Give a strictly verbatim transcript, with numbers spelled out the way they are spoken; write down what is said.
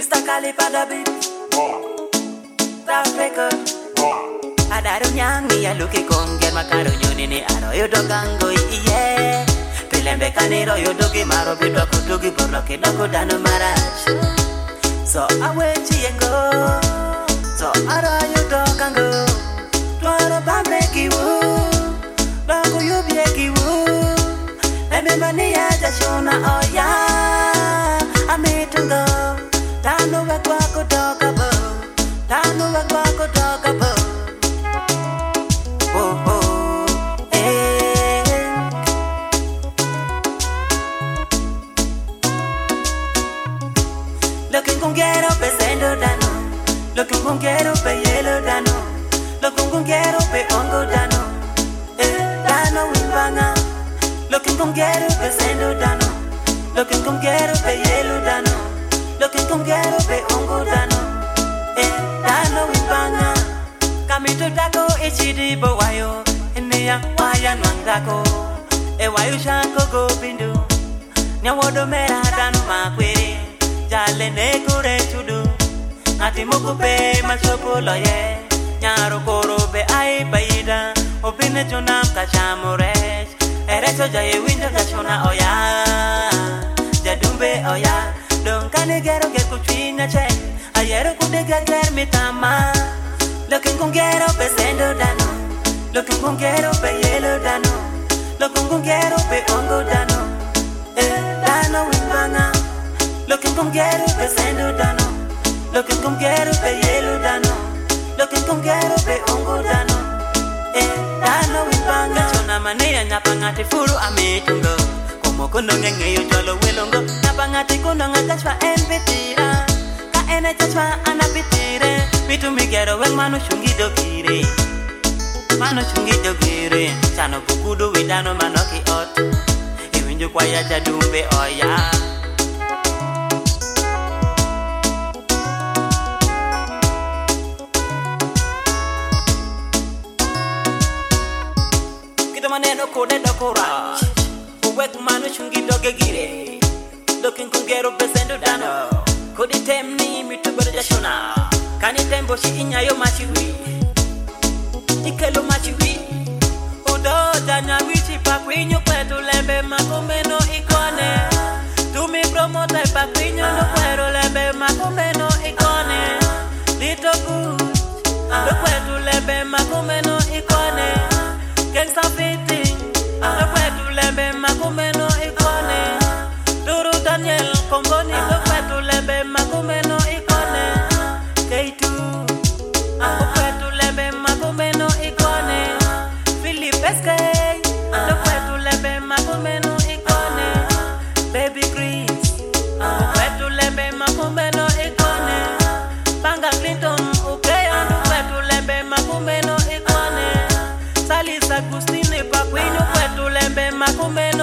Mister Calipa the beat. That's record. Adaru nyangi ya luki kongen makaro nyunini aro yodo gango iye. Pilembe kaniro yodo ki maro bidwa kutugi borloki doko dano marach. So awe chiengo. So aro yodo gango. Tuaro bambe kiwu. Doko yubye kiwu. Lembe mani ya jashona oya. Amitungo. Tano wakwa kutoka bo. Tano wakwa kutoka bo. Oh oh, eh. Looking con quiero pesendo dano. Looking con quiero pe yellow dano. Looking con quiero pe ongo dano. Eh, dano wimbanga. Looking con quiero pesendo dano. Looking con quiero pe yellow dano. Looking con quiero pe ongo dano. Eh, dano wimbanga. Kamito dako ichidi bo wayo. Inia waya nwangako. E wayo shanko go bindu. Nyawodo mera dano makwiri. Jale ne kure chudu. Ati moko pe machopo loye. Nyaro koro be ai baida. Opine chonam kachamores. Erecho jaye winja kachona oya. Jadumbe oya. Don kane gero get kuchina che. Ayero kude gager mitama. Looking con quiero pesendo dano. Looking con quiero pe yellow dano. Looking con quiero pe ongo dano. Eh, dano wimbanga. Looking con quiero pesendo dano. Looking con quiero pe yellow dano. Looking con quiero pe ongo dano. Eh, dano wimbanga. Chona manera nyapangati furu ametungo. Como kono ngenge yo jolo welongo. Nyapangati kono ngatachwa empetira. Ka ene chachwa anapitire. Pitu mi quiero ver mano chungido kire. Mano chungido kire. Chano bukudu widano mano ki ot. Iwinju kwa ya jadumbe oya. Kita maneno kode dokora. Uwek mano chungido kire. Looking con quiero pesendo dano. Kodi temni mitu berja shona. Kani tembo si inya yo machiwi. Ikelo machiwi. Odo danya wichi pa kwinyo kwetu lembe makomeno ikone. Tumi promote pa kwinyo no kwero lembe makomeno ikone. Lito good. No kwetu lembe makomeno ikone. Gangsta fitting. No kwetu lembe makomeno ikone. Duru Daniel Komboni. No kwetu lembe makomeno ikone. K two, Okwetu lembe makomeno ikone. Philip Eskay, Okwetu lembe makomeno ikone. Baby Chris, Okwetu lembe makomeno ikone. Banga Clinton, Ukeya, Okwetu lembe makomeno ikone. Salis Agustine Pakwinyo, Okwetu lembe makomeno.